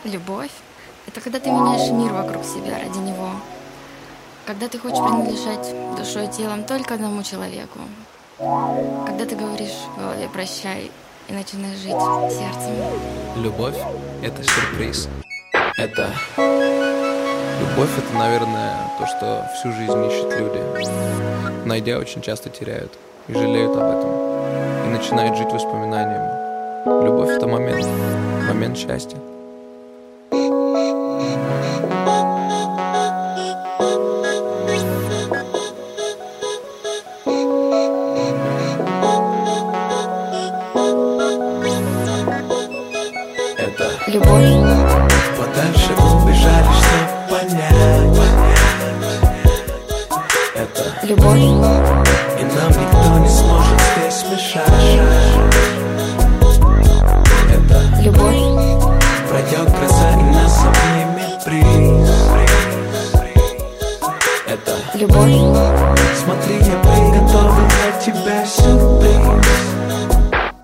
Любовь — это когда ты меняешь мир вокруг себя ради него. Когда ты хочешь принадлежать душой и телом только одному человеку. Когда ты говоришь в голове «прощай» и начинаешь жить сердцем. Любовь — это сюрприз. Любовь — это, наверное, то, что всю жизнь ищут люди. Найдя, очень часто теряют и жалеют об этом. И начинают жить воспоминаниями. Любовь — это момент счастья. Любовь. Подальше убежали, чтобы понять. Это Любовь. и нам никто не сможет здесь мешать. Это Любовь. пройдет гроза и нас обнимет бриз. Это Любовь. смотри, я приготовил